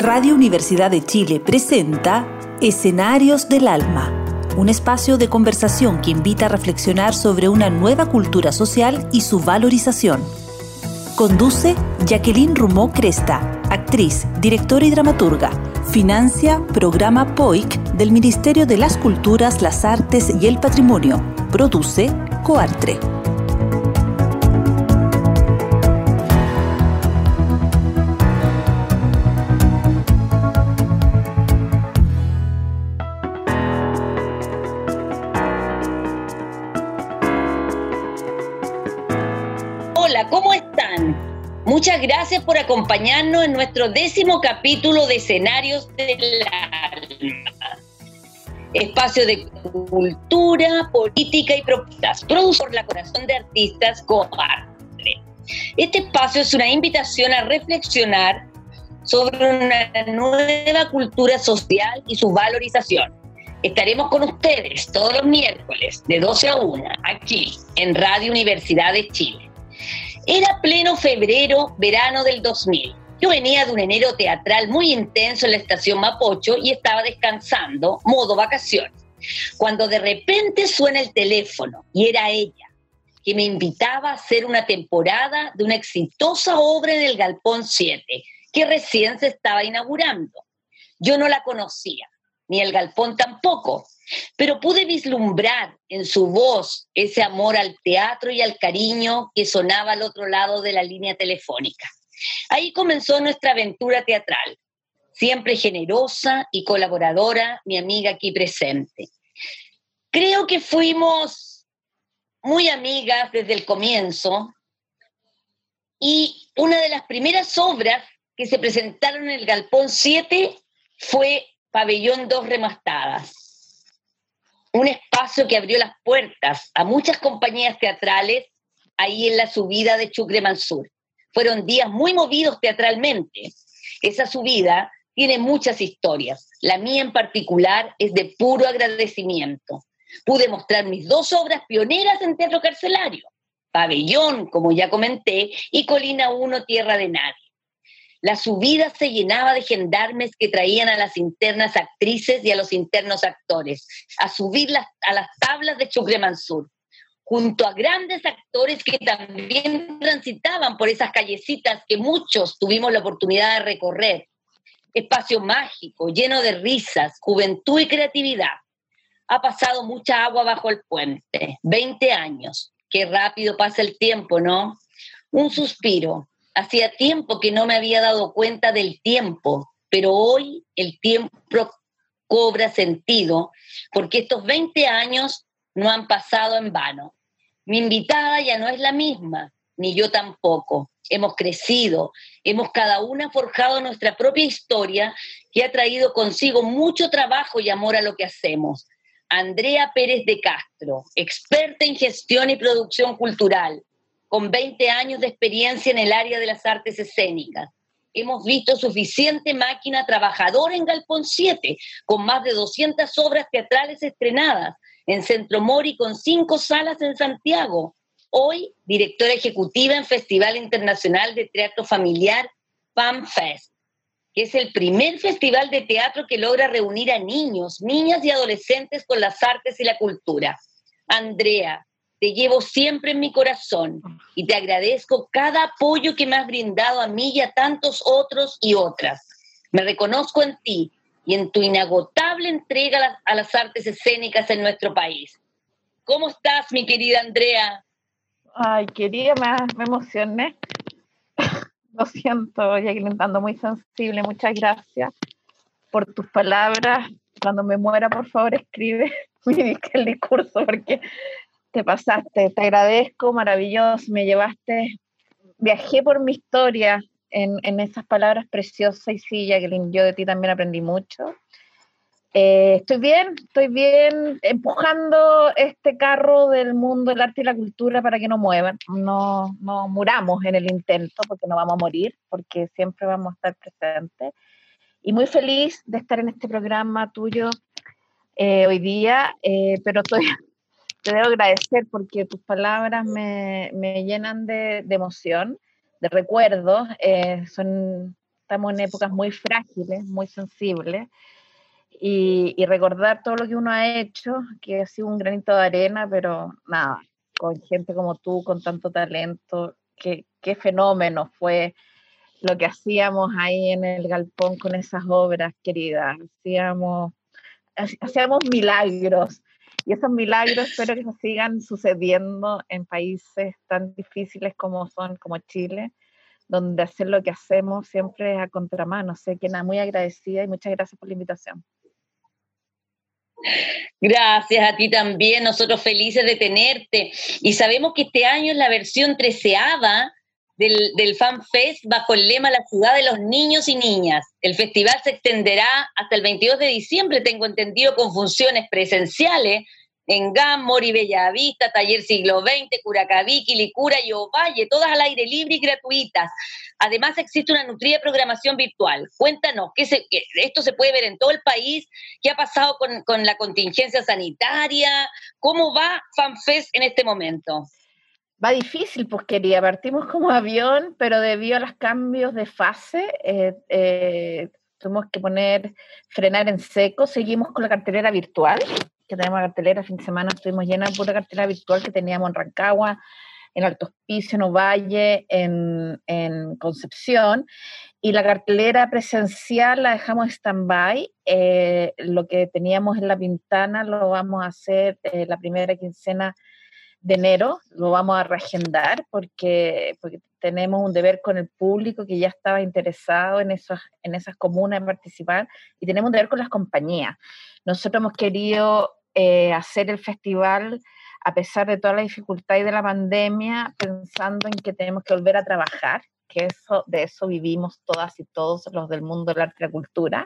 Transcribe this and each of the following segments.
Radio Universidad de Chile presenta Escenarios del Alma, un espacio de conversación que invita a reflexionar sobre una nueva cultura social y su valorización. Conduce Jacqueline Rumó Cresta, actriz, directora y dramaturga. Financia Programa POIC del Ministerio de las Culturas, las Artes y el Patrimonio. Produce Coartre. Hola, ¿cómo están? Muchas gracias por acompañarnos en nuestro 10º capítulo de Escenarios del Alma. Espacio de cultura, política y propuestas, producido por la Corazón de Artistas Coartre. Este espacio es una invitación a reflexionar sobre una nueva cultura social y su valorización. Estaremos con ustedes todos los miércoles de 12 a 1, aquí en Radio Universidad de Chile. Era pleno febrero, verano del 2000. Yo venía de un enero teatral muy intenso en la estación Mapocho y estaba descansando, modo vacaciones, cuando de repente suena el teléfono y era ella, que me invitaba a hacer una temporada de una exitosa obra en el Galpón 7, que recién se estaba inaugurando. Yo no la conocía, ni el Galpón tampoco, pero pude vislumbrar en su voz ese amor al teatro y al cariño que sonaba al otro lado de la línea telefónica. Ahí comenzó nuestra aventura teatral, siempre generosa y colaboradora, mi amiga aquí presente. Creo que fuimos muy amigas desde el comienzo y una de las primeras obras que se presentaron en el Galpón 7 fue Pabellón 2 Remastadas. Un espacio que abrió las puertas a muchas compañías teatrales ahí en la subida de Chucre Mansur. Fueron días muy movidos teatralmente. Esa subida tiene muchas historias. La mía en particular es de puro agradecimiento. Pude mostrar mis 2 obras pioneras en teatro carcelario, Pabellón, como ya comenté, y Colina 1, Tierra de Nadie. La subida se llenaba de gendarmes que traían a las internas actrices y a los internos actores a subir a las tablas de Chucre Mansur, junto a grandes actores que también transitaban por esas callecitas que muchos tuvimos la oportunidad de recorrer. Espacio mágico, lleno de risas, juventud y creatividad. Ha pasado mucha agua bajo el puente. 20 años. Qué rápido pasa el tiempo, ¿no? Un suspiro. Hacía tiempo que no me había dado cuenta del tiempo, pero hoy el tiempo cobra sentido, porque estos 20 años no han pasado en vano. Mi invitada ya no es la misma, ni yo tampoco. Hemos crecido, hemos cada una forjado nuestra propia historia que ha traído consigo mucho trabajo y amor a lo que hacemos. Andrea Pérez de Castro, experta en gestión y producción cultural, con 20 años de experiencia en el área de las artes escénicas. Hemos visto suficiente máquina trabajadora en Galpón 7, con más de 200 obras teatrales estrenadas, en Centro Mori con 5 salas en Santiago. Hoy, directora ejecutiva en Festival Internacional de Teatro Familiar, FAMFest, que es el primer festival de teatro que logra reunir a niños, niñas y adolescentes con las artes y la cultura. Andrea, te llevo siempre en mi corazón y te agradezco cada apoyo que me has brindado a mí y a tantos otros y otras. Me reconozco en ti y en tu inagotable entrega a las artes escénicas en nuestro país. ¿Cómo estás, mi querida Andrea? Ay, querida, me emocioné. Lo siento, Jacqueline, ando muy sensible. Muchas gracias por tus palabras. Cuando me muera, por favor, escribe el discurso porque te pasaste. Te agradezco, maravilloso. Me llevaste, viajé por mi historia en esas palabras preciosas. Y sí, Jacqueline, yo de ti también aprendí mucho. Estoy bien empujando este carro del mundo del arte y la cultura para que no muevan, no muramos en el intento, porque no vamos a morir, porque siempre vamos a estar presentes. Y muy feliz de estar en este programa tuyo hoy día, pero te debo agradecer porque tus palabras me llenan de emoción, de recuerdos, estamos en épocas muy frágiles, muy sensibles, y recordar todo lo que uno ha hecho, que ha sido un granito de arena, pero nada, con gente como tú, con tanto talento, qué fenómeno fue lo que hacíamos ahí en el galpón con esas obras, queridas. Hacíamos milagros, y esos milagros espero que se sigan sucediendo en países tan difíciles como Chile, donde hacer lo que hacemos siempre es a contramano. Sé que nada, muy agradecida y muchas gracias por la invitación. Gracias a ti también, nosotros felices de tenerte. Y sabemos que este año es la versión 13ª del FanFest bajo el lema La ciudad de los niños y niñas. El festival se extenderá hasta el 22 de diciembre, tengo entendido, con funciones presenciales en GAM, Mori Bellavista, Taller Siglo XX, Curacaví, Quilicura y Ovalle, todas al aire libre y gratuitas. Además existe una nutrida programación virtual. Cuéntanos, esto se puede ver en todo el país, qué ha pasado con la contingencia sanitaria, cómo va FanFest en este momento. Va difícil, pues quería, partimos como avión, pero debido a los cambios de fase, tuvimos que frenar en seco, seguimos con la cartelera virtual, que tenemos la cartelera, fin de semana estuvimos llenas de pura cartelera virtual que teníamos en Rancagua, en Alto Hospicio, en Ovalle, en Concepción, y la cartelera presencial la dejamos en stand-by. Lo que teníamos en La Pintana lo vamos a hacer la primera quincena de enero, lo vamos a reagendar porque tenemos un deber con el público que ya estaba interesado en esas comunas en participar, y tenemos un deber con las compañías. Nosotros hemos querido hacer el festival a pesar de toda la dificultad y de la pandemia, pensando en que tenemos que volver a trabajar, que de eso vivimos todas y todos los del mundo del arte y la cultura.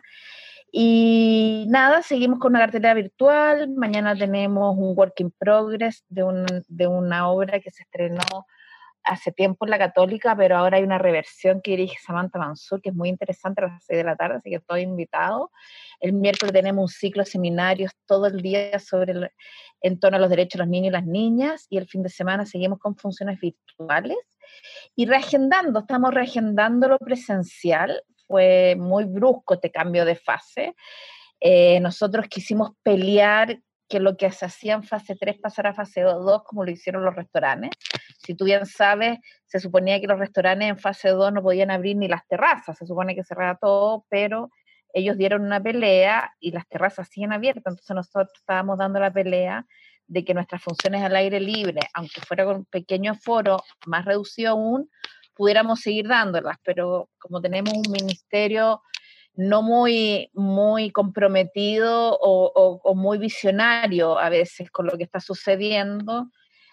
Y nada, seguimos con una cartelera virtual. Mañana tenemos un work in progress de una obra que se estrenó hace tiempo en la Católica, pero ahora hay una reversión que dirige Samantha Mansur, que es muy interesante, a las 6 de la tarde, así que estoy invitado. El miércoles tenemos un ciclo de seminarios todo el día en torno a los derechos de los niños y las niñas, y el fin de semana seguimos con funciones virtuales. Y estamos reagendando lo presencial. Fue muy brusco este cambio de fase. Nosotros quisimos pelear que lo que se hacía en fase 3 pasara a fase 2, como lo hicieron los restaurantes. Si tú bien sabes, se suponía que los restaurantes en fase 2 no podían abrir ni las terrazas, se supone que cerraba todo, pero ellos dieron una pelea y las terrazas siguen abiertas. Entonces nosotros estábamos dando la pelea de que nuestras funciones al aire libre, aunque fuera con un pequeño aforo, más reducido aún, pudiéramos seguir dándolas, pero como tenemos un ministerio no muy comprometido o muy visionario a veces con lo que está sucediendo,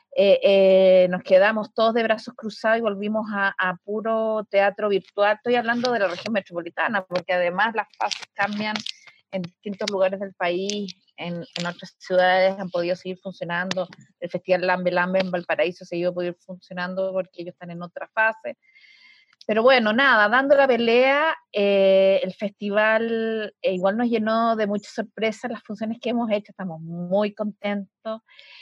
nos quedamos todos de brazos cruzados y volvimos a puro teatro virtual. Estoy hablando de la región metropolitana, porque además las fases cambian en distintos lugares del país. En otras ciudades han podido seguir funcionando. El Festival Lambe Lambe en Valparaíso ha podido ir funcionando porque ellos están en otra fase. Pero bueno, nada, dando la pelea, el festival igual nos llenó de muchas sorpresas las funciones que hemos hecho, estamos muy contentos.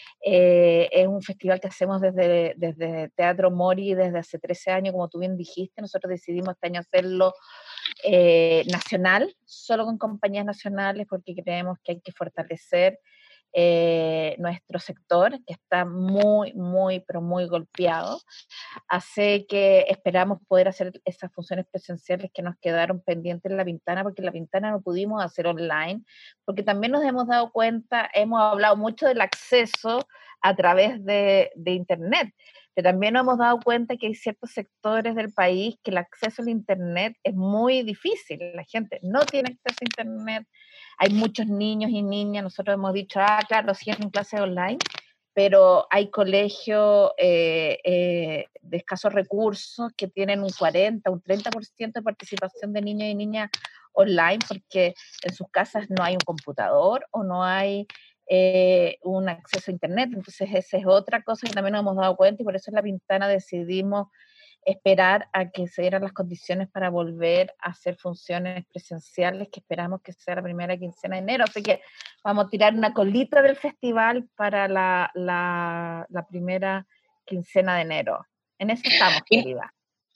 Es un festival que hacemos desde Teatro Mori desde hace 13 años, como tú bien dijiste. Nosotros decidimos este año hacerlo nacional, solo con compañías nacionales, porque creemos que hay que fortalecer nuestro sector, que está muy golpeado. Así que esperamos poder hacer esas funciones presenciales que nos quedaron pendientes en La Pintana, porque en La Pintana no pudimos hacer online, porque también nos hemos dado cuenta, hemos hablado mucho del acceso a través de Internet, pero también nos hemos dado cuenta que hay ciertos sectores del país que el acceso al Internet es muy difícil, la gente no tiene acceso a Internet, hay muchos niños y niñas, nosotros hemos dicho, claro, sí en clases online, pero hay colegios de escasos recursos que tienen un 40, un 30% de participación de niños y niñas online, porque en sus casas no hay un computador o no hay un acceso a Internet. Entonces esa es otra cosa que también nos hemos dado cuenta, y por eso en La Pintana decidimos esperar a que se dieran las condiciones para volver a hacer funciones presenciales, que esperamos que sea la primera quincena de enero. Así que vamos a tirar una colita del festival para la primera quincena de enero. En eso estamos, querida.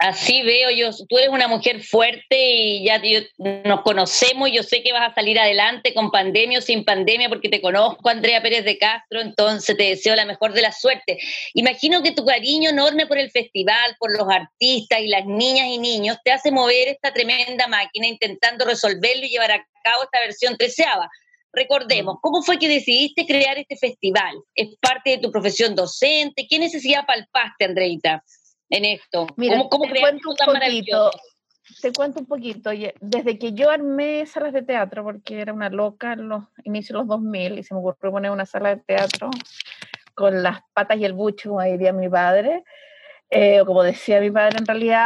Así veo yo, tú eres una mujer fuerte y ya nos conocemos, yo sé que vas a salir adelante con pandemia o sin pandemia porque te conozco, Andrea Pérez de Castro, entonces te deseo la mejor de la suerte. Imagino que tu cariño enorme por el festival, por los artistas y las niñas y niños te hace mover esta tremenda máquina intentando resolverlo y llevar a cabo esta versión 13ª. Recordemos, ¿cómo fue que decidiste crear este festival? ¿Es parte de tu profesión docente? ¿Qué necesidad palpaste, Andreita, en esto? Mira, ¿Cómo te cuento tan maravilloso? Te cuento un poquito. Desde que yo armé salas de teatro, porque era una loca en los inicios de los 2000, y se me ocurrió poner una sala de teatro con las patas y el buche, como diría mi padre, o como decía mi padre en realidad,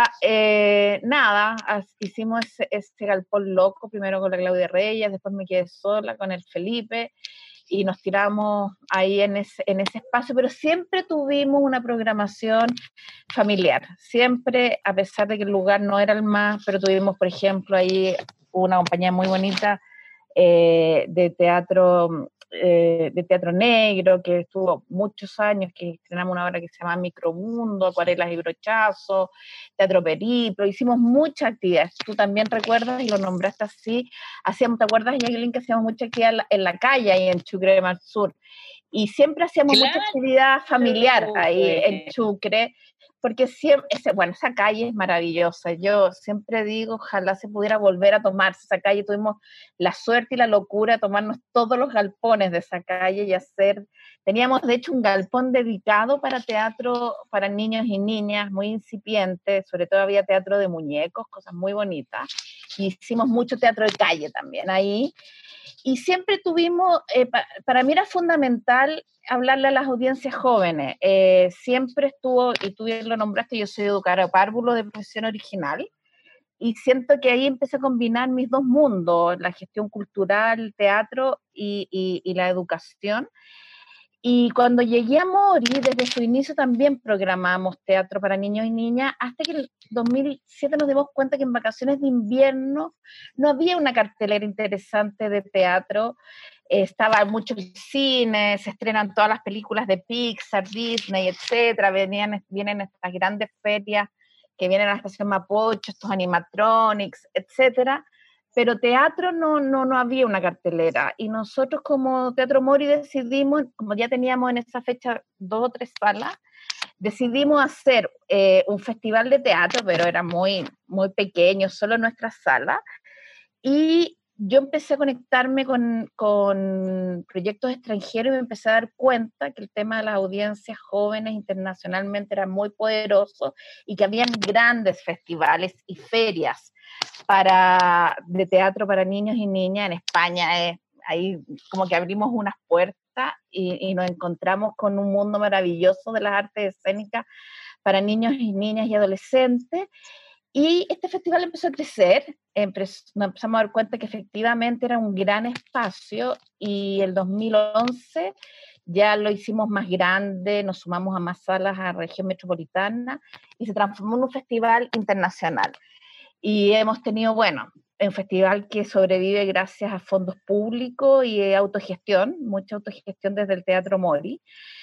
hicimos ese galpón loco, primero con la Claudia Reyes, después me quedé sola con el Felipe, y nos tiramos ahí en ese espacio, pero siempre tuvimos una programación familiar, siempre, a pesar de que el lugar no era el más, pero tuvimos, por ejemplo, ahí una compañía muy bonita de teatro negro, que estuvo muchos años, que estrenamos una obra que se llama Micromundo, Acuarelas y Brochazos, Teatro Periplo, hicimos muchas actividades. Tú también recuerdas, y lo nombraste así, ¿te acuerdas, Jacqueline, que hacíamos mucha actividad en la calle, ahí en Chucre de Mar Sur? Y siempre hacíamos mucha actividad familiar ahí en Chucre, porque siempre, esa calle es maravillosa. Yo siempre digo, ojalá se pudiera volver a tomarse esa calle. Tuvimos la suerte y la locura de tomarnos todos los galpones de esa calle y teníamos de hecho un galpón dedicado para teatro para niños y niñas, muy incipiente, sobre todo había teatro de muñecos, cosas muy bonitas. Y hicimos mucho teatro de calle también ahí. Y siempre tuvimos, para mí era fundamental hablarle a las audiencias jóvenes. Siempre estuvo, y tú bien lo nombraste, yo soy educadora párvulo de profesión original, y siento que ahí empecé a combinar mis dos mundos, la gestión cultural, el teatro y la educación. Y cuando llegué a Mori, desde su inicio también programamos teatro para niños y niñas, hasta que en el 2007 nos dimos cuenta que en vacaciones de invierno no había una cartelera interesante de teatro. Estaba mucho el cine, se estrenan todas las películas de Pixar, Disney, etcétera. Vienen estas grandes ferias que vienen a la estación Mapocho, estos animatronics, etcétera. Pero teatro no había una cartelera, y nosotros como Teatro Mori decidimos, como ya teníamos en esa fecha 2 o 3 salas, decidimos hacer un festival de teatro, pero era muy, muy pequeño, solo en nuestra sala, y yo empecé a conectarme con proyectos extranjeros y me empecé a dar cuenta que el tema de las audiencias jóvenes internacionalmente era muy poderoso y que habían grandes festivales y ferias de teatro para niños y niñas en España. Ahí como que abrimos unas puertas y nos encontramos con un mundo maravilloso de las artes escénicas para niños y niñas y adolescentes. Y este festival empezó a crecer, nos empezamos a dar cuenta que efectivamente era un gran espacio, y el 2011 ya lo hicimos más grande, nos sumamos a más salas a la región metropolitana y se transformó en un festival internacional. Y hemos tenido, un festival que sobrevive gracias a fondos públicos y autogestión, mucha autogestión desde el Teatro Mori.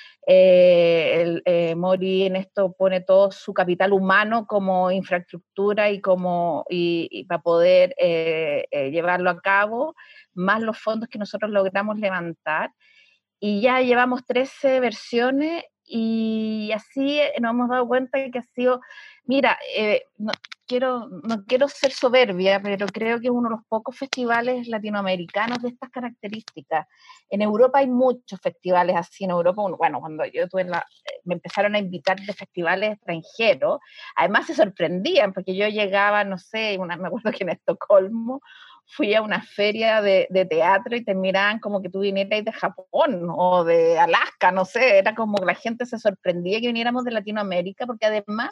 Mori en esto pone todo su capital humano como infraestructura y para poder llevarlo a cabo, más los fondos que nosotros logramos levantar. Y ya llevamos 13 versiones, y así nos hemos dado cuenta que ha sido, mira, no quiero ser soberbia, pero creo que es uno de los pocos festivales latinoamericanos de estas características. En Europa hay muchos festivales así. En Europa, cuando yo me empezaron a invitar de festivales extranjeros, además se sorprendían, porque yo llegaba, no sé, me acuerdo que en Estocolmo fui a una feria de teatro y te miraban como que tú vinieras de Japón o de Alaska, no sé, era como que la gente se sorprendía que viniéramos de Latinoamérica, porque además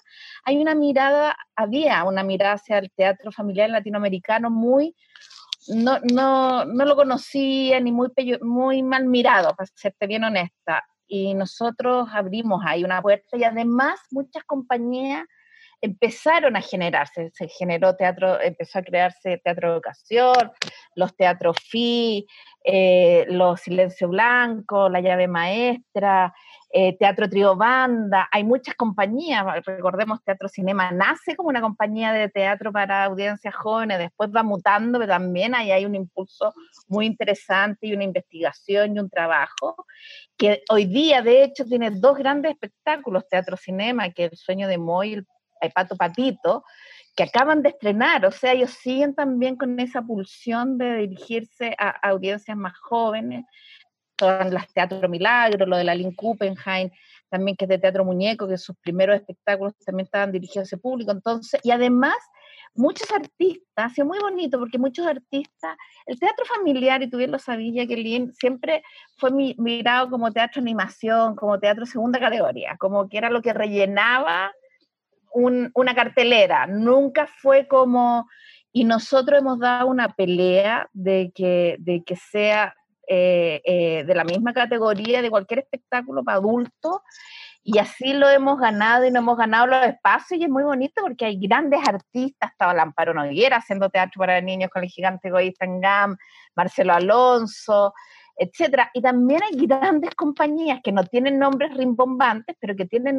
había una mirada hacia el teatro familiar latinoamericano no lo conocía, ni muy mal mirado, para serte bien honesta, y nosotros abrimos ahí una puerta, y además muchas compañías empezaron a generarse, empezó a crearse Teatro de Educación, los Teatros FI, los Silencio Blanco, La Llave Maestra, Teatro Trío Banda, hay muchas compañías, recordemos Teatro Cinema nace como una compañía de teatro para audiencias jóvenes, después va mutando, pero también ahí hay un impulso muy interesante y una investigación y un trabajo, que hoy día de hecho tiene dos grandes espectáculos, Teatro Cinema, que es El Sueño de Moy, el Pato Patito, que acaban de estrenar, o sea, ellos siguen también con esa pulsión de dirigirse a audiencias más jóvenes, son las Teatro Milagro, lo de la Lynn Kuppenheim, también que es de Teatro Muñeco, que sus primeros espectáculos también estaban dirigidos a ese público, entonces, y además, muchos artistas, ha sido muy bonito, porque muchos artistas, el teatro familiar, y tú bien lo sabías, Jacqueline, siempre fue mirado como teatro animación, como teatro segunda categoría, como que era lo que rellenaba una cartelera, nunca fue como, y nosotros hemos dado una pelea de que sea de la misma categoría de cualquier espectáculo para adultos, y así lo hemos ganado y nos hemos ganado los espacios, y es muy bonito porque hay grandes artistas, estaba el Amparo Noguera haciendo teatro para niños con El Gigante Egoísta en GAM, Marcelo Alonso, etcétera, y también hay grandes compañías que no tienen nombres rimbombantes, pero que tienen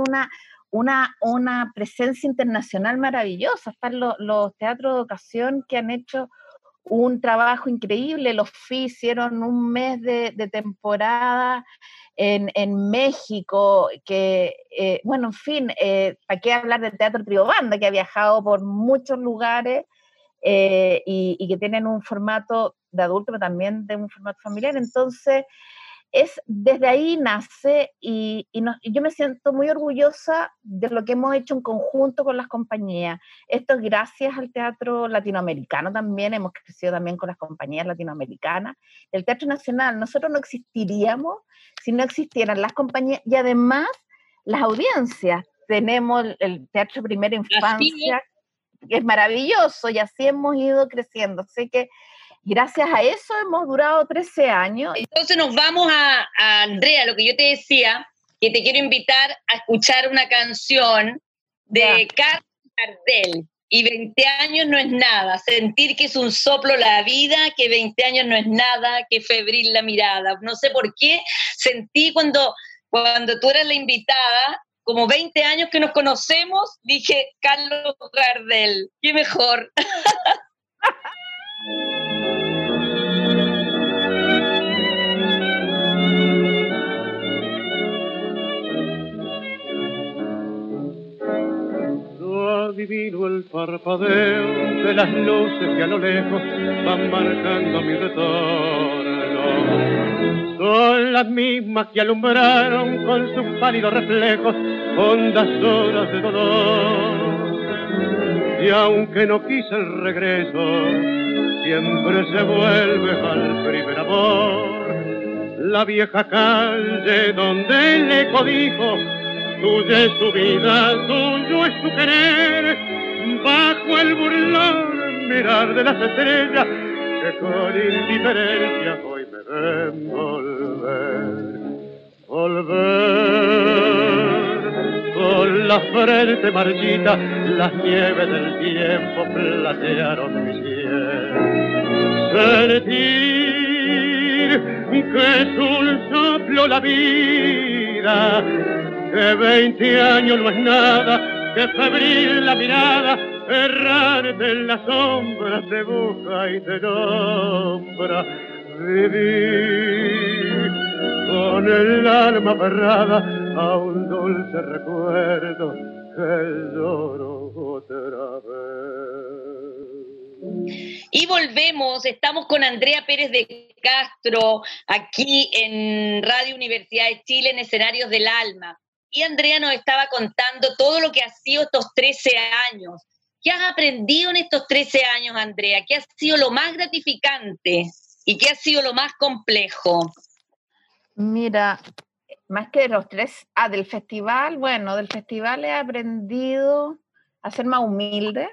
una presencia internacional maravillosa. Están los teatros de ocasión que han hecho un trabajo increíble, los FI hicieron un mes de temporada en México, que, bueno, en fin, ¿para qué hablar del Teatro Trío Banda, que ha viajado por muchos lugares y que tienen un formato de adulto, pero también de un formato familiar? Entonces, desde ahí nace y yo me siento muy orgullosa de lo que hemos hecho en conjunto con las compañías. Esto es gracias al teatro latinoamericano también, hemos crecido también con las compañías latinoamericanas. El Teatro Nacional, nosotros no existiríamos si no existieran las compañías y además las audiencias. Tenemos el Teatro Primera Infancia, que es maravilloso, y así hemos ido creciendo. Así que gracias a eso hemos durado 13 años. Entonces nos vamos a Andrea, lo que yo te decía, que te quiero invitar a escuchar una canción de Carlos Gardel. Y 20 años no es nada, sentir que es un soplo la vida, que 20 años no es nada, que febril la mirada. No sé por qué sentí cuando tú eras la invitada, como 20 años que nos conocemos, dije, Carlos Gardel, qué mejor. Adivino el parpadeo de las luces que a lo lejos van marcando mi retorno. Son las mismas que alumbraron con sus pálidos reflejos hondas horas de dolor. Y aunque no quise el regreso, siempre se vuelve al primer amor. La vieja calle donde el eco dijo: tuya es su vida, tuyo es su querer, bajo el burlón mirar de las estrellas que con indiferencia hoy me ven volver. Volver, con la frente marchita, las nieves del tiempo platearon mi cielo. Sentir que es un soplo la vida, que 20 años no es nada, que febril la mirada, errarte en las sombras te busca y te nombra. Vivir con el alma aferrada a un dulce recuerdo que lloro otra vez. Y volvemos, estamos con Andrea Pérez de Castro, aquí en Radio Universidad de Chile, en Escenarios del Alma. Y Andrea nos estaba contando todo lo que ha sido estos 13 años. ¿Qué has aprendido en estos 13 años, Andrea? ¿Qué ha sido lo más gratificante y qué ha sido lo más complejo? Mira, más que de los tres, del festival, bueno, del festival he aprendido a ser más humilde,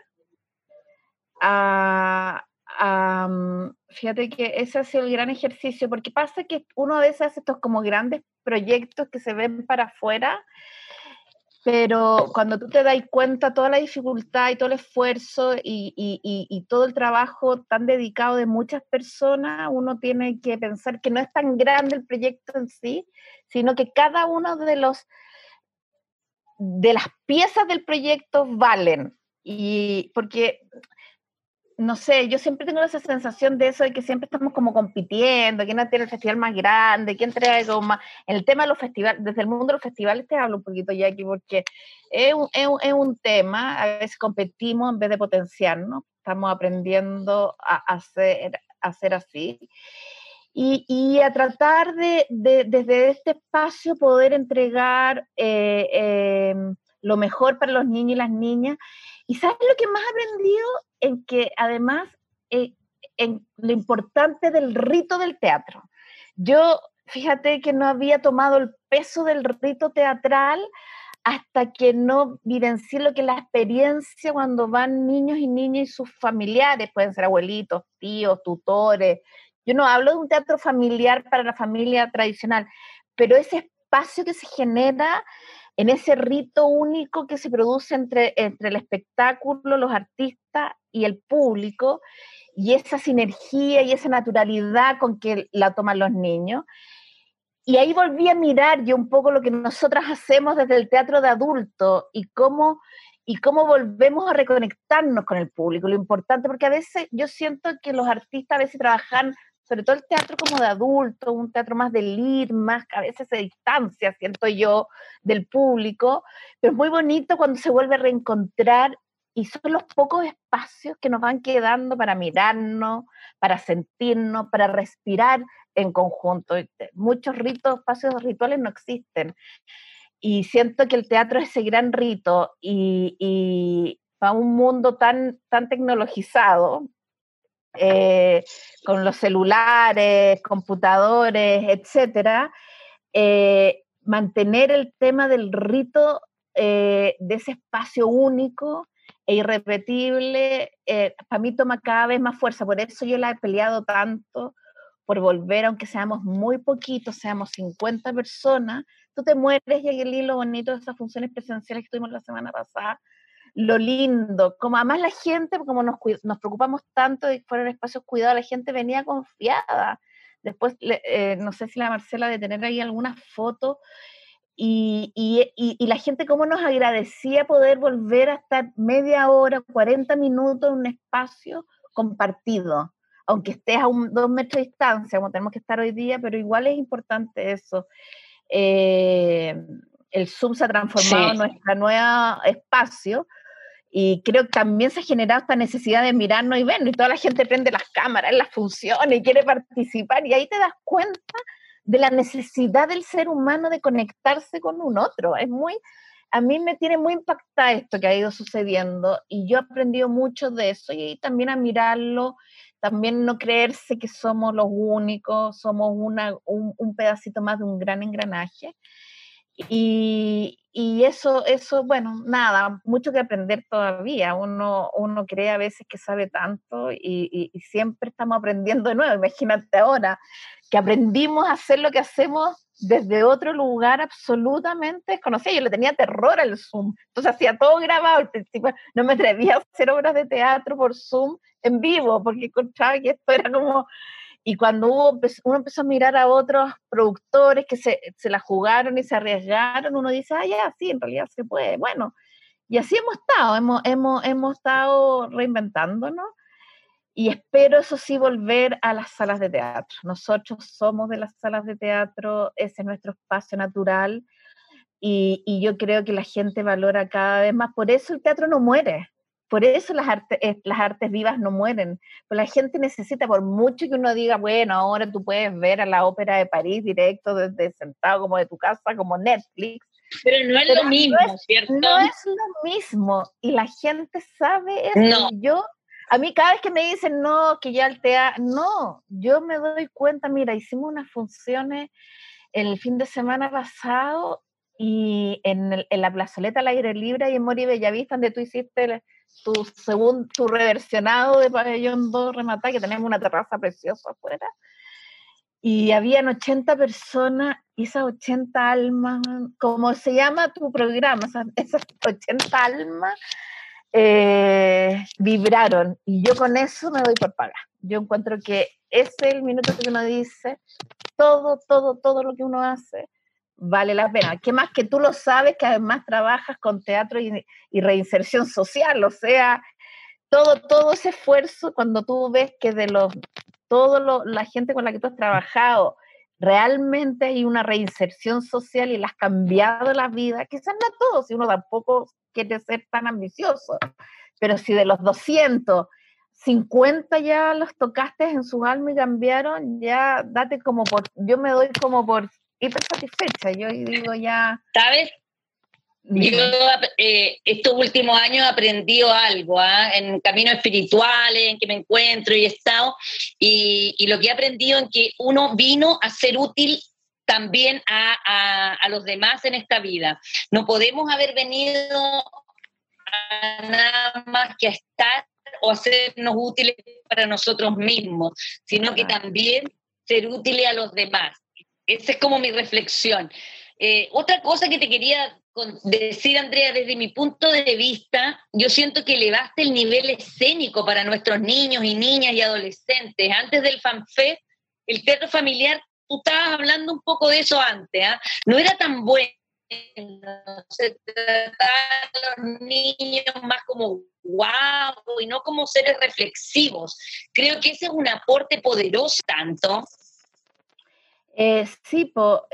fíjate que ese ha sido el gran ejercicio, porque pasa que uno a veces hace estos como grandes proyectos que se ven para afuera pero cuando tú te das cuenta toda la dificultad y todo el esfuerzo y todo el trabajo tan dedicado de muchas personas, uno tiene que pensar que no es tan grande el proyecto en sí, sino que cada uno de las piezas del proyecto valen. Y porque, no sé, yo siempre tengo esa sensación de eso, de que siempre estamos como compitiendo, quién tiene el festival más grande, quién trae algo más. En el tema de los festivales, desde el mundo de los festivales te hablo un poquito, Jackie, porque es un tema, a veces competimos en vez de potenciarnos, estamos aprendiendo a hacer así. Y a tratar desde este espacio poder entregar lo mejor para los niños y las niñas. ¿Y sabes lo que más he aprendido? En que además, en lo importante del rito del teatro. Yo, fíjate que no había tomado el peso del rito teatral hasta que no vivencié lo que es la experiencia cuando van niños y niñas y sus familiares, pueden ser abuelitos, tíos, tutores. Yo no hablo de un teatro familiar para la familia tradicional, pero ese espacio que se genera en ese rito único que se produce entre el espectáculo, los artistas y el público, y esa sinergia y esa naturalidad con que la toman los niños. Y ahí volví a mirar yo un poco lo que nosotras hacemos desde el teatro de adultos y cómo volvemos a reconectarnos con el público, lo importante, porque a veces yo siento que los artistas a veces trabajan, sobre todo el teatro como de adulto, un teatro más de lead, más a veces se distancia, siento yo, del público, pero es muy bonito cuando se vuelve a reencontrar y son los pocos espacios que nos van quedando para mirarnos, para sentirnos, para respirar en conjunto. Muchos espacios rituales no existen. Y siento que el teatro es ese gran rito y para un mundo tan tecnologizado, con los celulares, computadores, etcétera, mantener el tema del rito, de ese espacio único e irrepetible, para mí toma cada vez más fuerza. Por eso yo la he peleado tanto, por volver, aunque seamos muy poquitos, seamos 50 personas. Tú te mueres, y lo bonito de esas funciones presenciales que tuvimos la semana pasada, lo lindo, como además la gente, como nos preocupamos tanto de que fueran espacios cuidados, la gente venía confiada. Después, no sé si la Marcela de tener ahí algunas fotos, y la gente cómo nos agradecía poder volver a estar media hora, 40 minutos en un espacio compartido, aunque estés a 2 metros de distancia, como tenemos que estar hoy día, pero igual es importante eso. El Zoom se ha transformado en nuestro nuevo espacio, y creo que también se ha generado esta necesidad de mirarnos y vernos, y toda la gente prende las cámaras en las funciones y quiere participar, y ahí te das cuenta de la necesidad del ser humano de conectarse con un otro. A mí me tiene muy impactada esto que ha ido sucediendo, y yo he aprendido mucho de eso, y también a mirarlo, también no creerse que somos los únicos, somos un pedacito más de un gran engranaje. Y eso, bueno, nada, mucho que aprender todavía. Uno cree a veces que sabe tanto y siempre estamos aprendiendo de nuevo. Imagínate ahora que aprendimos a hacer lo que hacemos desde otro lugar absolutamente desconocido. Yo le tenía terror al Zoom, entonces hacía todo grabado. Al principio no me atrevía a hacer obras de teatro por Zoom en vivo, porque encontraba que esto era como... Y cuando uno empezó a mirar a otros productores que se la jugaron y se arriesgaron, uno dice, ya, sí, en realidad se puede. Bueno, y así hemos estado reinventándonos, y espero, eso sí, volver a las salas de teatro. Nosotros somos de las salas de teatro, ese es nuestro espacio natural, y yo creo que la gente valora cada vez más. Por eso el teatro no muere. Por eso las artes vivas no mueren. Pues la gente necesita, por mucho que uno diga, bueno, ahora tú puedes ver a la Ópera de París directo desde sentado como de tu casa, como Netflix. Pero no es lo mismo, ¿cierto? No es lo mismo. Y la gente sabe eso. No. A mí cada vez que me dicen, no, que ya el teatro, no, yo me doy cuenta, mira, hicimos unas funciones el fin de semana pasado, y en la plazoleta al aire libre y en Mori Bellavista, donde tú hiciste tu reversionado de Pabellón 2 Rematá, que tenemos una terraza preciosa afuera, y habían 80 personas, y esas 80 almas, como se llama tu programa, esas 80 almas vibraron, y yo con eso me doy por pagar. Yo encuentro que ese es el minuto que uno dice, todo lo que uno hace vale la pena. ¿Qué más que tú lo sabes, que además trabajas con teatro y reinserción social? O sea, todo ese esfuerzo, cuando tú ves que de la gente con la que tú has trabajado, realmente hay una reinserción social y le has cambiado la vida, quizás no a todos, si uno tampoco quiere ser tan ambicioso, pero si de los 200, 50 ya los tocaste en su alma y cambiaron, ya yo me doy como por hiper satisfecha, yo digo ya... ¿Sabes? Yo estos últimos años he aprendido algo, en caminos espirituales en que me encuentro y he estado, y lo que he aprendido es que uno vino a ser útil también a los demás en esta vida. No podemos haber venido a nada más que a estar o hacernos útiles para nosotros mismos, sino que también ser útiles a los demás. Esa es como mi reflexión. Otra cosa que te quería decir, Andrea, desde mi punto de vista, yo siento que elevaste el nivel escénico para nuestros niños y niñas y adolescentes. Antes del FanFest, el teatro familiar, tú estabas hablando un poco de eso antes, no era tan bueno. Se trataba a los niños más como wow y no como seres reflexivos. Creo que ese es un aporte poderoso tanto. Sí,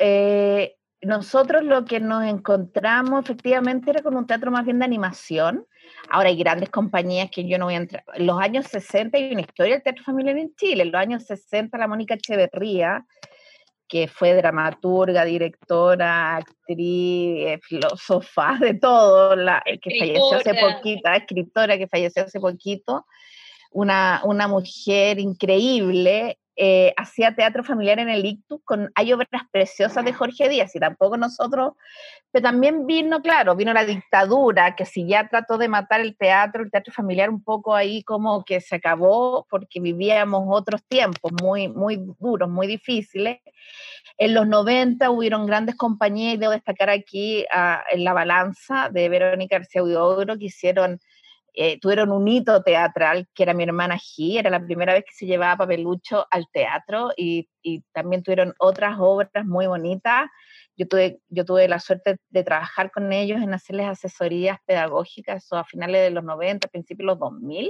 nosotros lo que nos encontramos efectivamente era con un teatro más bien de animación. Ahora hay grandes compañías que yo no voy a entrar. En los años 60 hay una historia del teatro familiar en Chile. En los años 60 la Mónica Echeverría, que fue dramaturga, directora, actriz, filósofa, de todo, que falleció hace poquito, escritora que falleció hace poquito, una mujer increíble. Hacía teatro familiar en el Ictus, hay obras preciosas de Jorge Díaz, y tampoco nosotros, pero también vino la dictadura, que si ya trató de matar el teatro familiar un poco ahí como que se acabó, porque vivíamos otros tiempos muy, muy duros, muy difíciles. En los 90 hubieron grandes compañías, y debo destacar aquí en La Balanza, de Verónica García Huidobro, que tuvieron un hito teatral, que era Mi Hermana G, era la primera vez que se llevaba Papelucho al teatro, y también tuvieron otras obras muy bonitas. Yo tuve la suerte de trabajar con ellos en hacerles asesorías pedagógicas, eso a finales de los 90, principios de los 2000,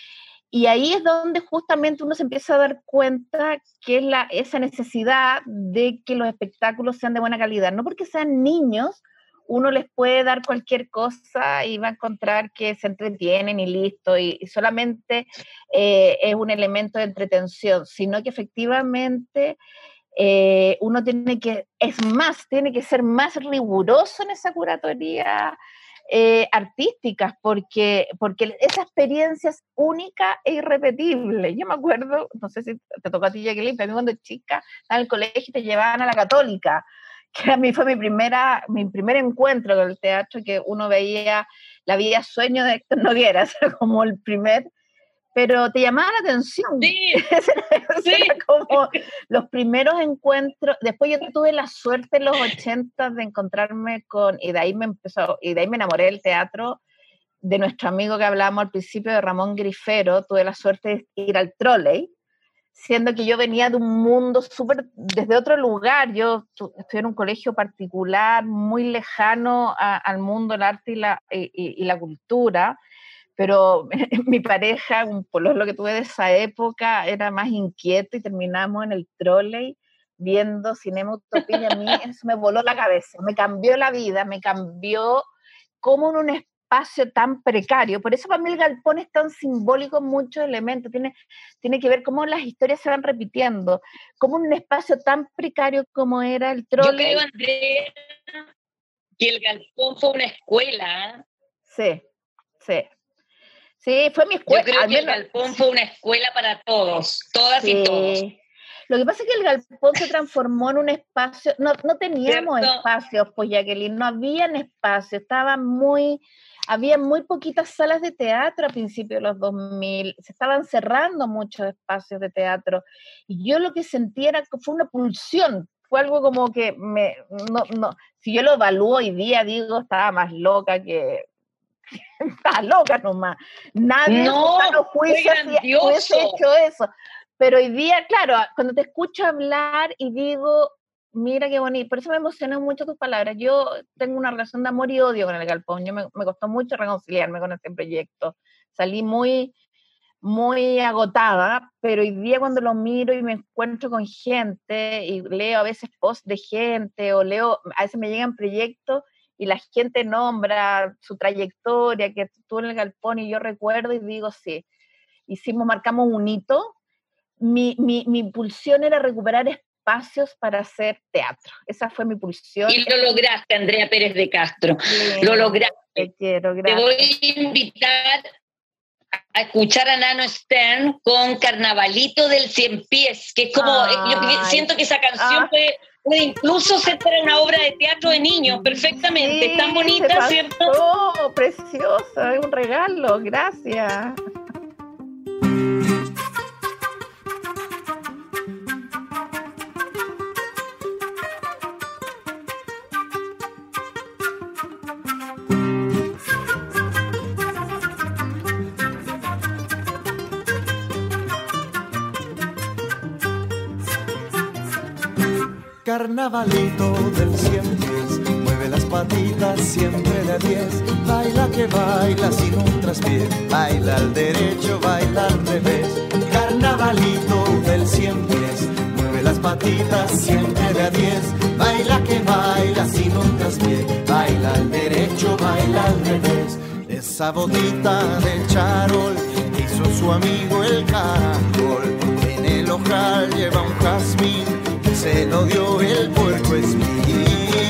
y ahí es donde justamente uno se empieza a dar cuenta que es esa necesidad de que los espectáculos sean de buena calidad, no porque sean niños, uno les puede dar cualquier cosa y va a encontrar que se entretienen y listo, y solamente es un elemento de entretención, sino que efectivamente uno tiene que ser más riguroso en esa curatoría artísticas, porque esa experiencia es única e irrepetible. Yo me acuerdo, no sé si te tocó a ti, Jacqueline, pero a mí cuando chica estaba en el colegio y te llevaban a la Católica, que a mí fue mi primer encuentro con el teatro, que uno veía La vida sueño de Héctor Noguera, era como el primer, pero te llamaba la atención. Sí, era como los primeros encuentros. Después yo tuve la suerte en los 80 de encontrarme y de ahí me enamoré del teatro, de nuestro amigo que hablábamos al principio, de Ramón Grifero. Tuve la suerte de ir al Trolley, siendo que yo venía de un mundo desde otro lugar. Yo estudié en un colegio particular, muy lejano al mundo del arte y la cultura, pero mi pareja, un pololo que tuve de esa época, era más inquieto, y terminamos en el Trolley viendo Cinema Utopía, y a mí eso me voló la cabeza, me cambió la vida, me cambió como en un espacio tan precario. Por eso para mí el galpón es tan simbólico en muchos elementos, tiene que ver cómo las historias se van repitiendo, como un espacio tan precario como era el Trolley. Yo creo, Andrea, que el galpón fue una escuela. Sí. Sí, fue mi escuela. Yo creo que el galpón fue una escuela para todos, todas y todos. Lo que pasa es que el galpón se transformó en un espacio, no teníamos espacios, pues Jacqueline, no habían espacios, había muy poquitas salas de teatro a principios de los 2000, se estaban cerrando muchos espacios de teatro, y yo lo que sentí fue una pulsión, fue algo como que si yo lo evalúo hoy día, digo, estaba más loca que... Estaba loca nomás, nadie en los juicios hubiese hecho eso, pero hoy día, claro, cuando te escucho hablar y digo, mira qué bonito, por eso me emocionan mucho tus palabras. Yo tengo una relación de amor y odio con el galpón, me costó mucho reconciliarme con este proyecto, salí muy, muy agotada, pero hoy día cuando lo miro y me encuentro con gente y leo a veces posts de gente o a veces me llegan proyectos y la gente nombra su trayectoria, que estuvo en el galpón, y yo recuerdo y digo, sí, marcamos un hito. Mi pulsión era recuperar espacios para hacer teatro. Esa fue mi pulsión. Y lo lograste, Andrea Pérez de Castro. Lo lograste. Te quiero, gracias. Te voy a invitar a escuchar a Nano Stern con Carnavalito del Cien Pies, que es como, yo siento que esa canción puede incluso ser para una obra de teatro de niños, perfectamente. Sí, es tan bonita, ¿cierto? Oh, preciosa, es un regalo, gracias. Carnavalito del Cien Pies, mueve las patitas siempre de a 10, baila que baila sin un traspié, baila al derecho, baila al revés. Carnavalito del Cien Pies, mueve las patitas siempre de a 10, baila que baila sin un traspié, baila al derecho, baila al revés. Esa botita de charol hizo su amigo el caracol, en el ojal lleva un jazmín, se lo dio el puerco espín.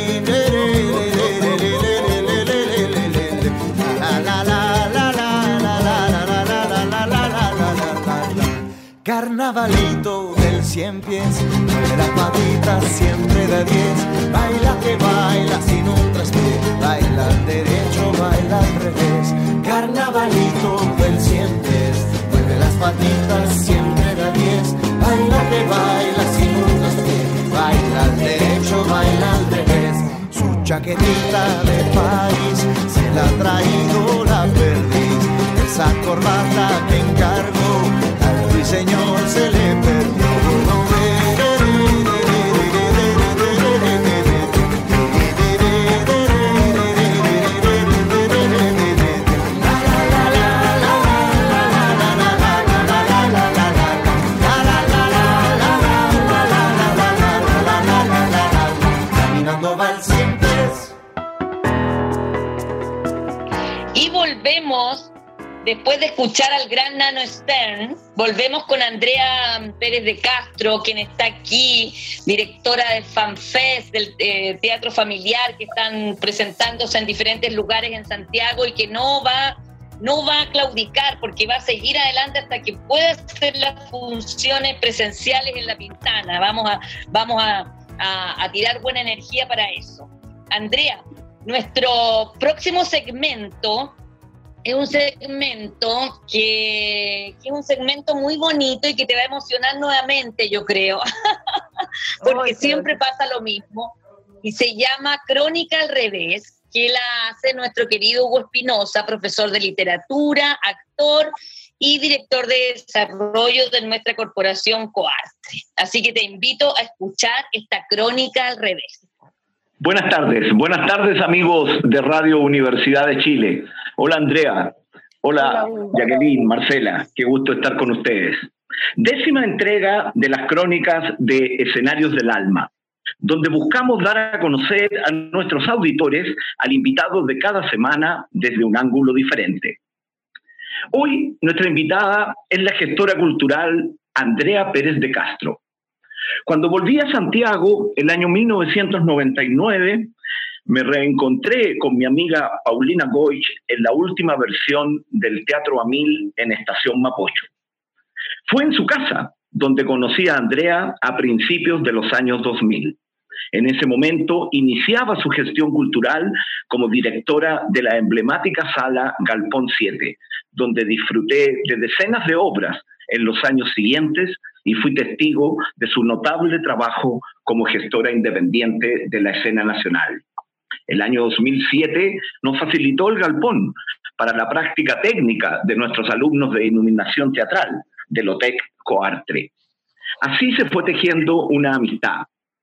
Carnavalito del Cien Pies, mueve las patitas siempre de 10, baila que baila sin un traspié, baila al derecho, baila al revés. Carnavalito del Cien Pies, mueve las patitas siempre de 10, baila que baila sin un traspié, baila al derecho, baila al revés. Su chaquetita de país se la ha traído la perdiz, esa corbata que encargó al ruiseñor se le perdió. Y volvemos, después de escuchar al gran Nano Stern, volvemos con Andrea Pérez de Castro, quien está aquí, directora del FanFest, del Teatro Familiar, que están presentándose en diferentes lugares en Santiago y que no va a claudicar porque va a seguir adelante hasta que pueda hacer las funciones presenciales en La Pintana. Vamos a tirar buena energía para eso. Andrea, nuestro próximo segmento es un segmento que es un segmento muy bonito y que te va a emocionar nuevamente, yo creo, porque siempre pasa lo mismo, y se llama Crónica al Revés, que la hace nuestro querido Hugo Espinosa, profesor de literatura, actor y director de desarrollo de nuestra corporación Coarte. Así que te invito a escuchar esta Crónica al Revés. Buenas tardes amigos de Radio Universidad de Chile. Hola Andrea, hola Jacqueline, Marcela, qué gusto estar con ustedes. 10ª entrega de las crónicas de Escenarios del Alma, donde buscamos dar a conocer a nuestros auditores al invitado de cada semana desde un ángulo diferente. Hoy nuestra invitada es la gestora cultural Andrea Pérez de Castro. Cuando volví a Santiago, el año 1999, me reencontré con mi amiga Paulina Goich en la última versión del Teatro Amil en Estación Mapocho. Fue en su casa donde conocí a Andrea a principios de los años 2000. En ese momento iniciaba su gestión cultural como directora de la emblemática sala Galpón 7, donde disfruté de decenas de obras en los años siguientes y fui testigo de su notable trabajo como gestora independiente de la escena nacional. El año 2007 nos facilitó el galpón para la práctica técnica de nuestros alumnos de iluminación teatral del OTEC Coartre. Así se fue tejiendo una amistad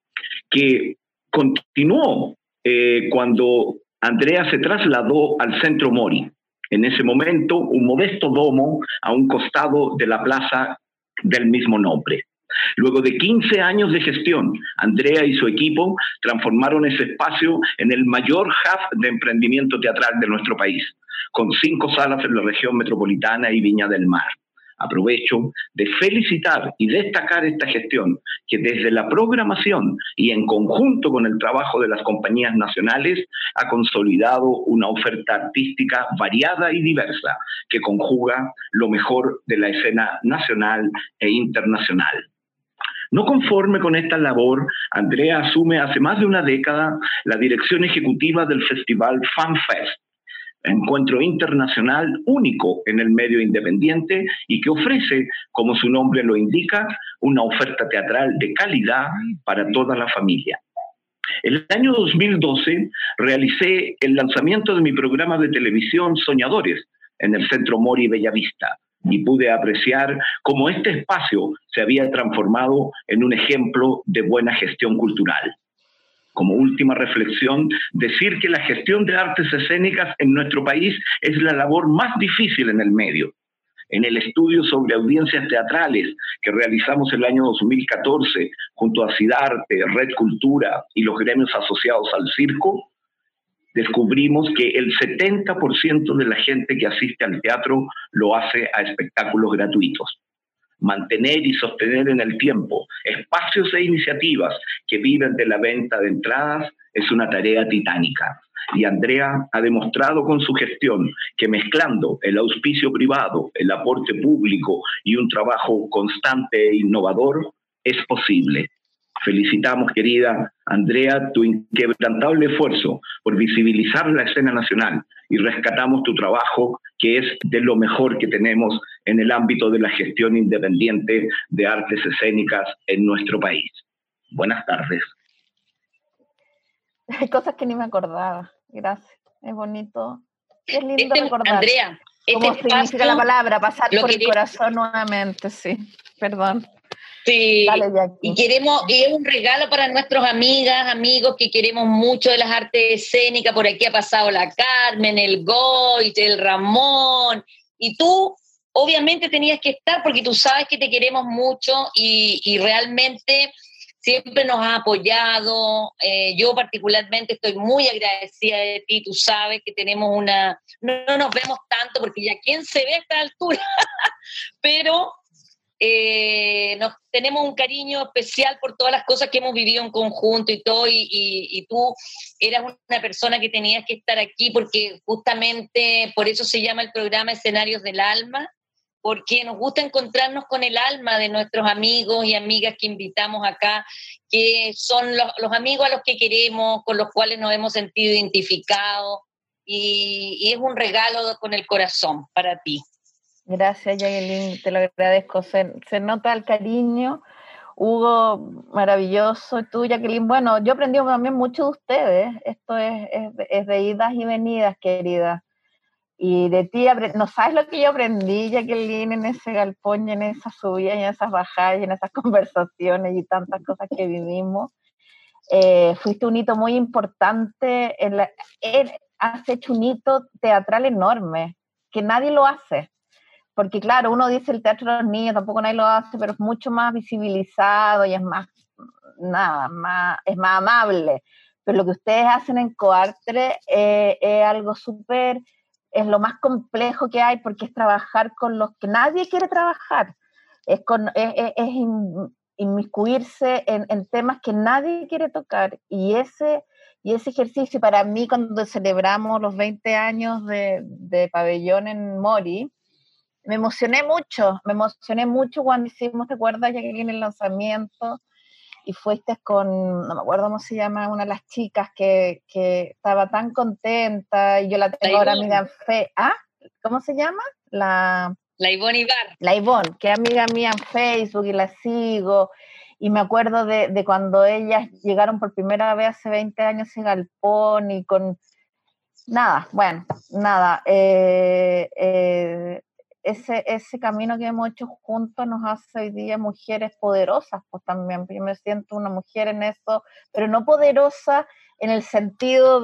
que continuó cuando Andrea se trasladó al Centro Mori. En ese momento, un modesto domo a un costado de la plaza del mismo nombre. Luego de 15 años de gestión, Andrea y su equipo transformaron ese espacio en el mayor hub de emprendimiento teatral de nuestro país, con 5 salas en la región metropolitana y Viña del Mar. Aprovecho de felicitar y destacar esta gestión que desde la programación y en conjunto con el trabajo de las compañías nacionales ha consolidado una oferta artística variada y diversa que conjuga lo mejor de la escena nacional e internacional. No conforme con esta labor, Andrea asume hace más de una década la dirección ejecutiva del festival FanFest, encuentro internacional único en el medio independiente y que ofrece, como su nombre lo indica, una oferta teatral de calidad para toda la familia. El año 2012 realicé el lanzamiento de mi programa de televisión Soñadores en el Centro Mori Bellavista y pude apreciar cómo este espacio se había transformado en un ejemplo de buena gestión cultural. Como última reflexión, decir que la gestión de artes escénicas en nuestro país es la labor más difícil en el medio. En el estudio sobre audiencias teatrales que realizamos el año 2014 junto a Cidarte, Red Cultura y los gremios asociados al circo, descubrimos que el 70% de la gente que asiste al teatro lo hace a espectáculos gratuitos. Mantener y sostener en el tiempo espacios e iniciativas que viven de la venta de entradas es una tarea titánica. Y Andrea ha demostrado con su gestión que mezclando el auspicio privado, el aporte público y un trabajo constante e innovador, es posible. Felicitamos, querida Andrea, tu inquebrantable esfuerzo por visibilizar la escena nacional y rescatamos tu trabajo, que es de lo mejor que tenemos en el ámbito de la gestión independiente de artes escénicas en nuestro país. Buenas tardes. Hay cosas que ni me acordaba. Gracias. Es bonito. Es lindo recordar. Andrea, ¿cómo significa la palabra? Pasar por el corazón nuevamente, sí. Perdón. Sí, dale, y es un regalo para nuestros amigas, amigos que queremos mucho de las artes escénicas. Por aquí ha pasado la Carmen, el Goy, el Ramón, y tú obviamente tenías que estar porque tú sabes que te queremos mucho y realmente siempre nos has apoyado. Yo particularmente estoy muy agradecida de ti. Tú sabes que tenemos no nos vemos tanto porque ya quién se ve a esta altura, pero tenemos un cariño especial por todas las cosas que hemos vivido en conjunto y todo, y tú eras una persona que tenías que estar aquí porque justamente por eso se llama el programa Escenarios del Alma, porque nos gusta encontrarnos con el alma de nuestros amigos y amigas que invitamos acá, que son los amigos a los que queremos, con los cuales nos hemos sentido identificados, y es un regalo con el corazón para ti. Gracias, Jacqueline, te lo agradezco. Se nota el cariño. Hugo, maravilloso. Y tú, Jacqueline, bueno, yo aprendí también mucho de ustedes. Esto es de idas y venidas, querida. Y de ti, no sabes lo que yo aprendí, Jacqueline, en ese galpón, en esas subidas, en esas bajadas, en esas conversaciones y tantas cosas que vivimos. Fuiste un hito muy importante. Has hecho un hito teatral enorme, que nadie lo hace. Porque claro, uno dice el teatro de los niños, tampoco nadie lo hace, pero es mucho más visibilizado y es más amable. Pero lo que ustedes hacen en Coartre es algo súper, es lo más complejo que hay, porque es trabajar con los que nadie quiere trabajar. Es inmiscuirse en temas que nadie quiere tocar. Y ese ejercicio, para mí, cuando celebramos los 20 años de Pabellón en Mori, Me emocioné mucho cuando hicimos, ¿te acuerdas, Jacqueline, el lanzamiento? Y fuiste con, no me acuerdo cómo se llama, una de las chicas que estaba tan contenta, y yo la tengo ahora amiga en ¿cómo se llama? La Ivonne Ibar. La Ivonne, que es amiga mía en Facebook y la sigo, y me acuerdo de cuando ellas llegaron por primera vez hace 20 años en Galpón y con... ese camino que hemos hecho juntos nos hace hoy día mujeres poderosas, pues también, yo me siento una mujer en eso, pero no poderosa en el sentido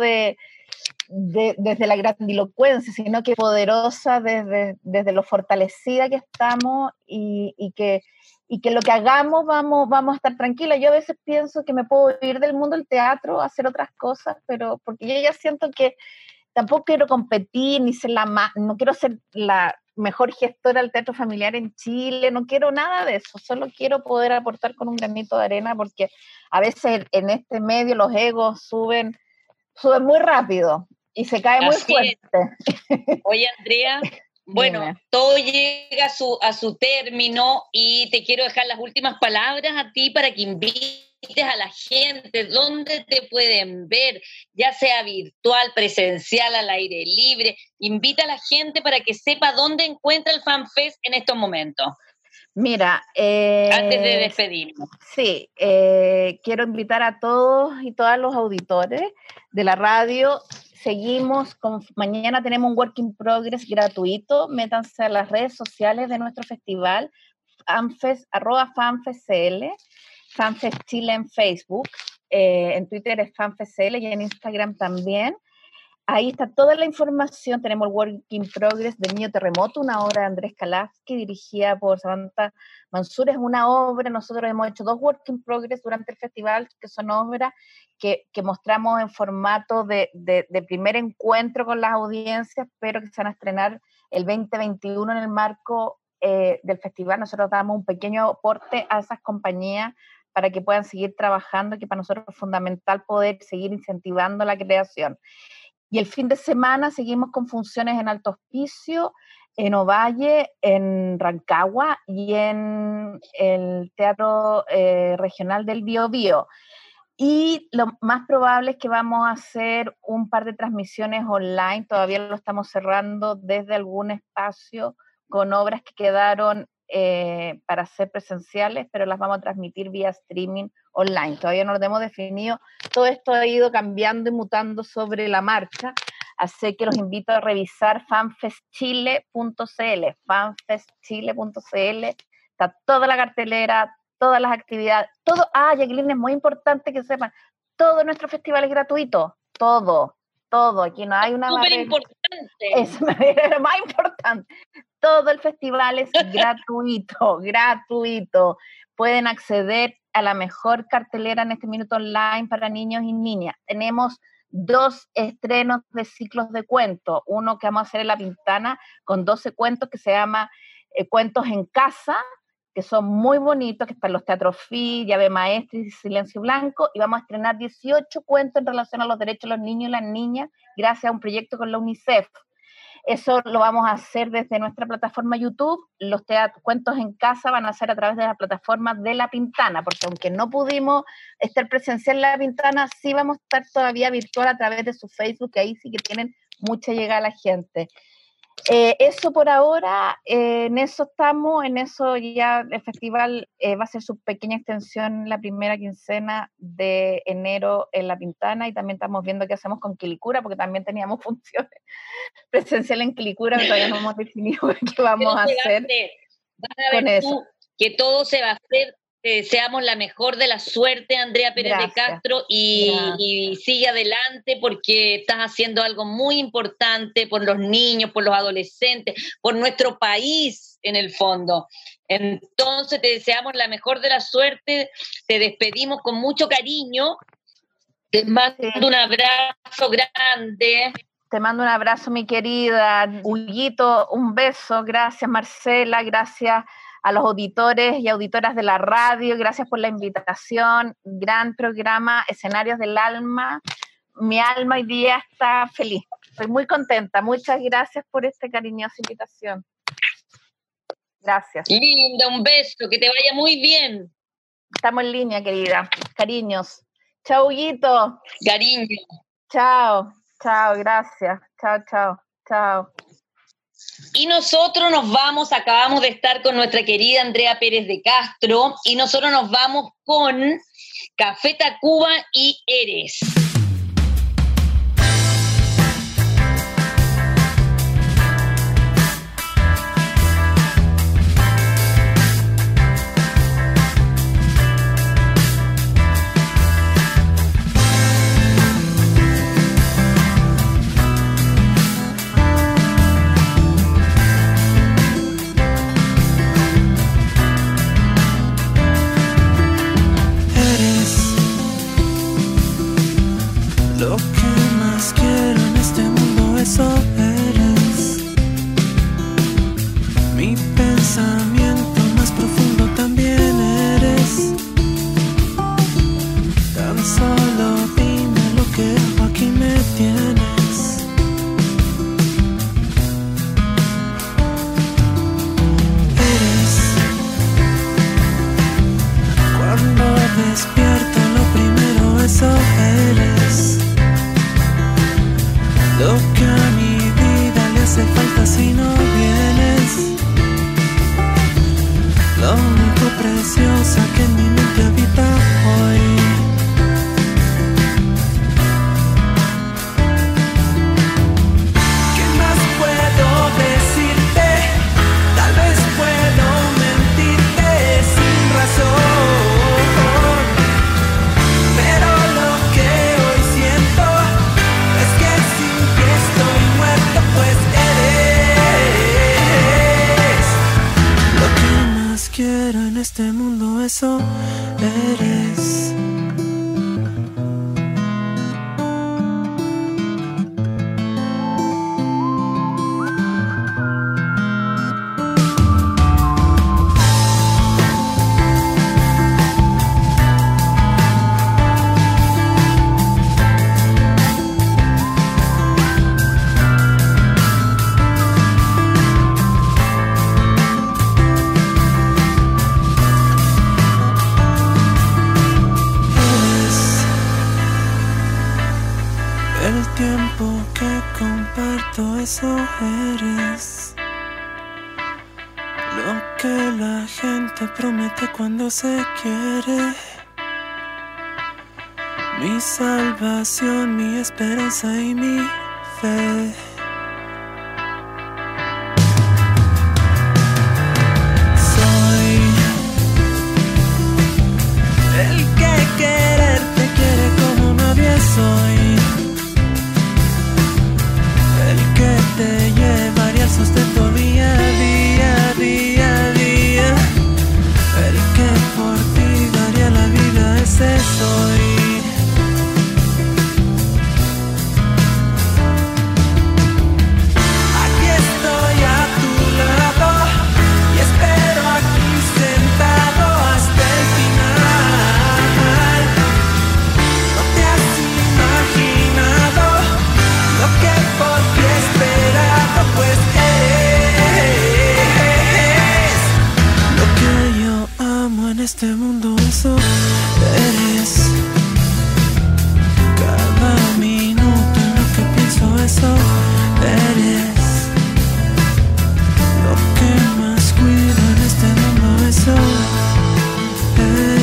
desde la grandilocuencia, sino que poderosa desde lo fortalecida que estamos y que lo que hagamos vamos a estar tranquilas. Yo a veces pienso que me puedo ir del mundo del teatro, hacer otras cosas, pero porque yo ya siento que tampoco quiero competir, ni ser no quiero ser la mejor gestora del teatro familiar en Chile, no quiero nada de eso, solo quiero poder aportar con un granito de arena, porque a veces en este medio los egos suben muy rápido y se cae muy fuerte. Oye, Andrea, bueno, dime. Todo llega a su término y te quiero dejar las últimas palabras a ti para que invites a la gente, dónde te pueden ver, ya sea virtual, presencial, al aire libre. Invita a la gente para que sepa dónde encuentra el FanFest en estos momentos. Mira, antes de despedirnos. Sí, quiero invitar a todos y todas los auditores de la radio. Seguimos, mañana tenemos un Work in Progress gratuito. Métanse a las redes sociales de nuestro festival, FanFest, @FanFestCL, FanFest Chile en Facebook, en Twitter es FanFestCL y en Instagram también. Ahí está toda la información. Tenemos el Work in Progress de Niño Terremoto, una obra de Andrés Kalavsky, dirigida por Samantha Mansur. Es una obra, nosotros hemos hecho 2 Work in Progress durante el festival, que son obras que mostramos en formato de primer encuentro con las audiencias, pero que se van a estrenar el 2021 en el marco del festival. Nosotros damos un pequeño aporte a esas compañías para que puedan seguir trabajando, que para nosotros es fundamental poder seguir incentivando la creación. Y el fin de semana seguimos con funciones en Alto Hospicio, en Ovalle, en Rancagua y en el Teatro Regional del Biobío. Y lo más probable es que vamos a hacer un par de transmisiones online, todavía lo estamos cerrando desde algún espacio con obras que quedaron para ser presenciales, pero las vamos a transmitir vía streaming online. Todavía no lo hemos definido. Todo esto ha ido cambiando y mutando sobre la marcha, así que los invito a revisar fanfestchile.cl. Fanfestchile.cl está toda la cartelera, todas las actividades, todo. Jacqueline, es muy importante que sepan, todo nuestro festival es gratuito, todo, aquí no hay una barrera. Súper importante. Es lo más importante. Todo el festival es gratuito. Pueden acceder a la mejor cartelera en este minuto online para niños y niñas. Tenemos 2 estrenos de ciclos de cuentos. Uno que vamos a hacer en La Pintana con 12 cuentos que se llama Cuentos en Casa, que son muy bonitos, que están los Teatros FI, Llave Maestra y Silencio Blanco, y vamos a estrenar 18 cuentos en relación a los derechos de los niños y las niñas, gracias a un proyecto con la UNICEF. Eso lo vamos a hacer desde nuestra plataforma YouTube. Los cuentos en casa van a ser a través de la plataforma de La Pintana, porque aunque no pudimos estar presencial en La Pintana, sí vamos a estar todavía virtual a través de su Facebook, que ahí sí que tienen mucha llegada a la gente. Eso por ahora, en eso estamos, en eso ya el festival va a ser su pequeña extensión la primera quincena de enero en La Pintana, y también estamos viendo qué hacemos con Quilicura, porque también teníamos funciones presenciales en Quilicura, pero todavía no hemos definido qué vamos a hacer con eso. Que todo se va a hacer. Deseamos la mejor de la suerte, Andrea Pérez de Castro, y sigue adelante, porque estás haciendo algo muy importante por los niños, por los adolescentes, por nuestro país en el fondo. Entonces te deseamos la mejor de la suerte, te despedimos con mucho cariño, te mando un abrazo grande. Te mando un abrazo, mi querida Huguito, un beso, gracias Marcela, gracias a los auditores y auditoras de la radio, gracias por la invitación, gran programa, Escenarios del Alma. Mi alma hoy día está feliz, estoy muy contenta, muchas gracias por esta cariñosa invitación. Gracias. Linda, un beso, que te vaya muy bien. Estamos en línea, querida. Cariños. Chau, Huguito. Cariño. Chao, gracias. Chao. Y nosotros nos vamos, acabamos de estar con nuestra querida Andrea Pérez de Castro, y nosotros nos vamos con Café Tacuba y Eres. Lo que más quiero en este mundo, eso eres. Mi pensamiento más profundo también eres. Tan solo dime lo que hago, aquí me tienes. Eres. Cuando despierto lo primero, eso eres. Lo que a mi vida le hace falta si no vienes. Lo único preciosa que en mi mente habita hoy. ¿Qué más puedo decirte? Tal vez puedo mentirte sin razón, pero lo que hoy siento es que sin ti estoy muerto, pues eres. Lo que más quiero en este mundo, eso eres. El tiempo que comparto, eso eres. Lo que la gente promete cuando se quiere. Mi salvación, mi esperanza y mi fe. Soy el que quererte quiere como nadie soy. Te llevaría el sustento día a día, día a día. El que por ti daría la vida, ese soy. Aquí estoy a tu lado y espero aquí sentado hasta el final. No te has imaginado lo que por ti esperado, pues eres. Lo que yo amo en este mundo, eso eres. Cada minuto en lo que pienso, eso eres. Lo que más cuido en este mundo, eso eres.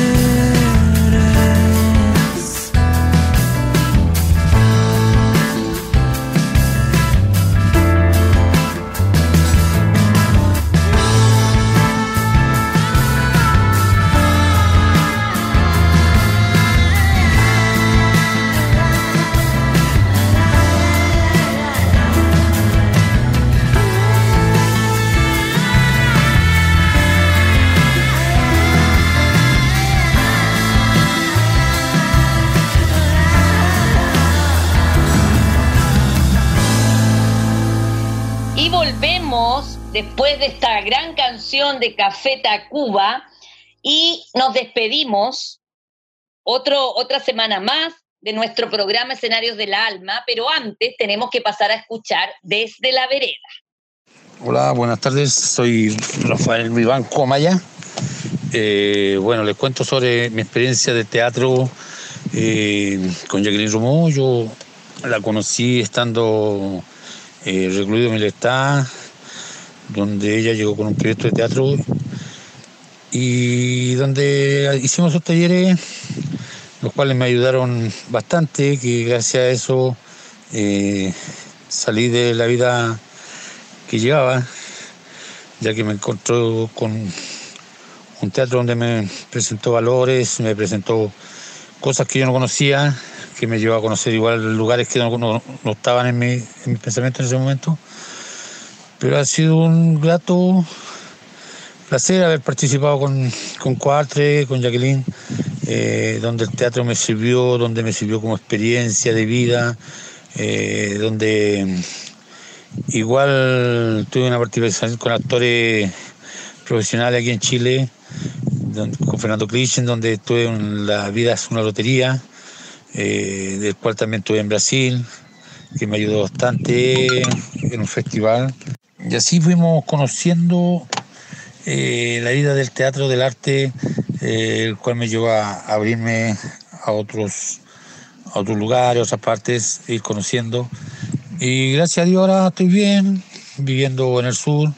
Y volvemos después de esta gran canción de Café Tacuba y nos despedimos otra semana más de nuestro programa Escenarios del Alma, pero antes tenemos que pasar a escuchar Desde la Vereda. Hola, buenas tardes. Soy Rafael Vivanco Amaya. Bueno, les cuento sobre mi experiencia de teatro con Jacqueline Romo. Yo la conocí estando recluido en libertad, donde ella llegó con un proyecto de teatro y donde hicimos esos talleres, los cuales me ayudaron bastante, que gracias a eso salí de la vida que llevaba, ya que me encontró con un teatro donde me presentó valores, me presentó cosas que yo no conocía, que me llevó a conocer igual lugares que no estaban en mi pensamiento en ese momento. Pero ha sido un grato placer haber participado con Coartre, con Jacqueline, donde el teatro me sirvió como experiencia de vida, donde igual tuve una participación con actores profesionales aquí en Chile, con Fernando Clichen, donde estuve en La vida es una lotería, del cual también estuve en Brasil, que me ayudó bastante en un festival. Y así fuimos conociendo la vida del teatro, del arte, el cual me llevó a abrirme a otros lugares, a otras partes, ir conociendo. Y gracias a Dios ahora estoy bien, viviendo en el sur,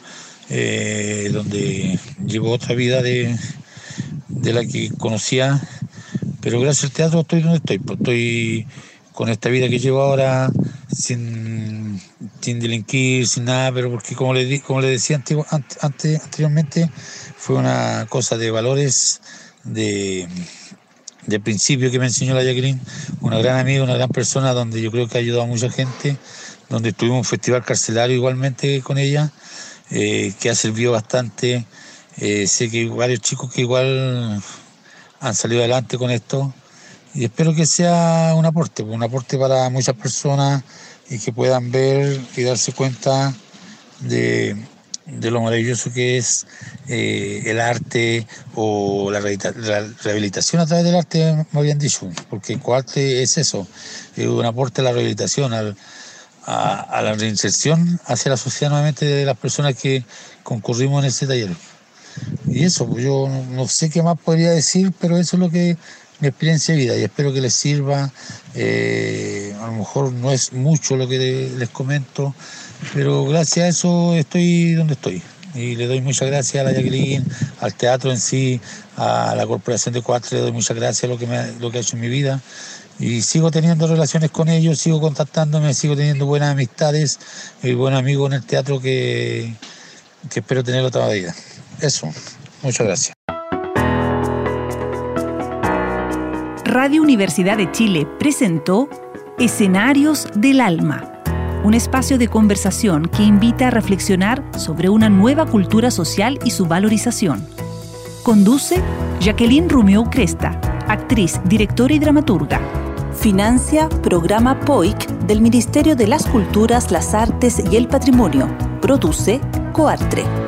donde llevo otra vida de la que conocía, pero gracias al teatro estoy donde estoy. Pues estoy con esta vida que llevo ahora sin delinquir, sin nada, pero porque como le decía anteriormente, fue una cosa de valores, de principio que me enseñó la Jacqueline, una gran amiga, una gran persona, donde yo creo que ha ayudado a mucha gente, donde tuvimos un festival carcelario igualmente con ella, que ha servido bastante. Sé que hay varios chicos que igual han salido adelante con esto, y espero que sea un aporte para muchas personas y que puedan ver y darse cuenta de lo maravilloso que es el arte o la rehabilitación a través del arte, me habían dicho, porque el coarte es eso, es un aporte a la rehabilitación, a la reinserción hacia la sociedad nuevamente de las personas que concurrimos en ese taller. Y eso, pues yo no sé qué más podría decir, pero eso es lo que mi experiencia de vida, y espero que les sirva. A lo mejor no es mucho lo que les comento, pero gracias a eso estoy donde estoy. Y le doy muchas gracias a la Jacqueline, al teatro en sí, a la Corporación de Coartre, le doy muchas gracias a lo que ha hecho en mi vida. Y sigo teniendo relaciones con ellos, sigo contactándome, sigo teniendo buenas amistades y buenos amigos en el teatro que espero tenerlo toda la vida. Eso, muchas gracias. Radio Universidad de Chile presentó Escenarios del Alma, un espacio de conversación que invita a reflexionar sobre una nueva cultura social y su valorización. Conduce Jacqueline Rumeu Cresta, actriz, directora y dramaturga. Financia Programa POIC del Ministerio de las Culturas, las Artes y el Patrimonio. Produce Coartre.